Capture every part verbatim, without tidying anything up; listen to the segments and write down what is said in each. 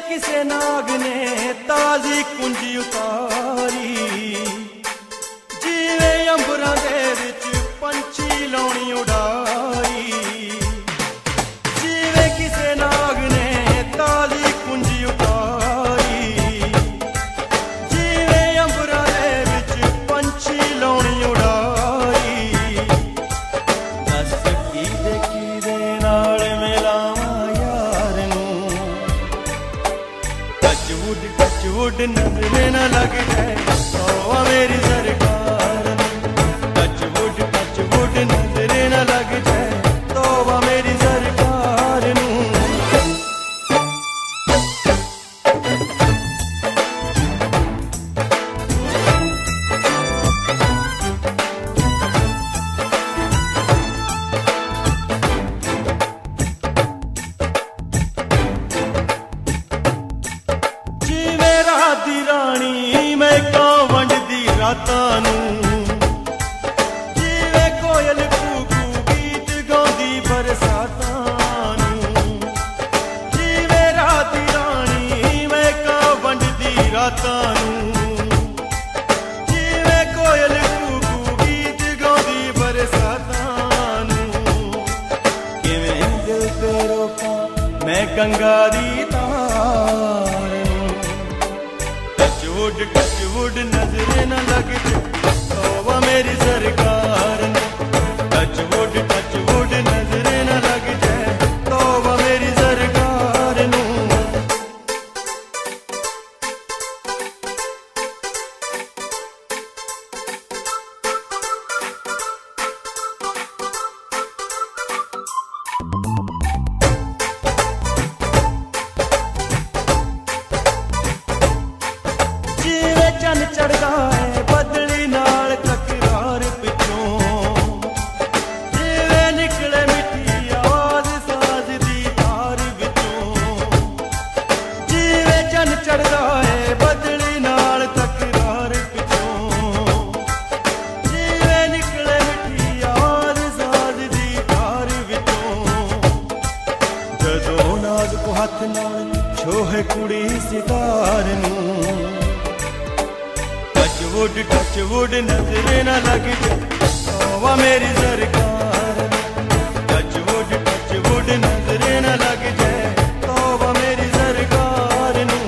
किसे नाग ने ताजी कुंजी उतारी, जीवे अंबरां दे विच पंछी लाउणी उडारी। जीवे किसे नाग ने ताजी कुंजी उतारी, जीवे अंबरां दे विच पंछी लाउणी उडारी। दस कीदे कीदे नाल मिलावां यार नूं, टचवुड टचवुड नजरे ना लग जाए तौबा मेरी सरकार नूं। टचवुड टचवुड नजरे ना लग जाए तौबा मेरी सरकार नूं। जीवे रात दी रानी मैं कां वंडदी रातां नूं, जीवे कोयल कूकू गीत गाउंदी बरसातां नूं। जीवे रात दी रानी मैं कां वंडदी रातां नूं, जीवे कोयल कूकू गीत गाउंदी बरसातां नूं। किवें दिल ते रोकां मैं गंगा दी तार नूं। टचवुड टचवुड नजरे न लग जाए तौबा मेरी सरकार नूं। टचवुड टचवुड नजरे न लग जाए तौबा मेरी सरकार नूं। जीवे चन चढ़दा है बदली नाल तकरार पिछों, जीवे निकले मिठी आवाज साज दी तार विचों। जीवे चन चढ़दा है बदली नाल तकरार पिछों, जीवे निकले मिठी आवाज साज दी तार विचों। जदों नाज़ुक हथ नाल छोहे कुड़ी सितार नूं। टचवुड टचवुड नजरे ना लग जाए तौबा मेरी सरकार नूं। टचवुड टचवुड नजरे ना लग जाए तौबा मेरी सरकार नूं।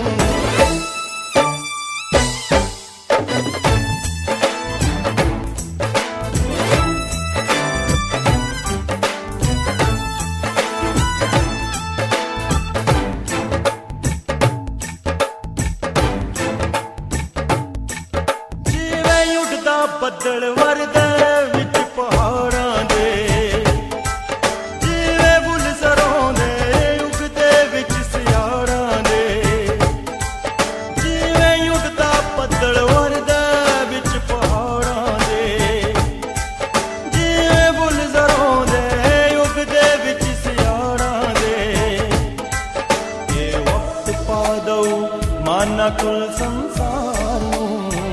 ਬੱਦਲ ਵਰਦੇ ਵਿੱਚ ਪਹਾੜਾਂ ਦੇ, ਜਿਵੇਂ ਬੁੱਲ ਸਰੋਂ ਦੇ ਉਗਦੇ ਵਿੱਚ ਸਿਆੜਾਂ ਦੇ। ਜਿਵੇਂ ਉੱਡਦਾ ਬੱਦਲ ਵਰਦੇ ਵਿੱਚ ਪਹਾੜਾਂ ਦੇ, ਜਿਵੇਂ ਬੁੱਲ ਸਰੋਂ ਦੇ ਉਗਦੇ ਵਿੱਚ ਸਿਆੜਾਂ ਦੇ। ਇਹ ਵਕਤ ਪਾ ਦਊ ਮਾਨਾ ਕੁਲ ਸੰਸਾਰ ਨੂੰ।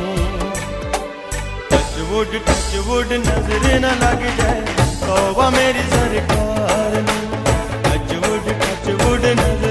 टचवुड टचवुड नजरे न लग जाए तौबा मेरी सरकार नूं। टचवुड टचवुड नजरे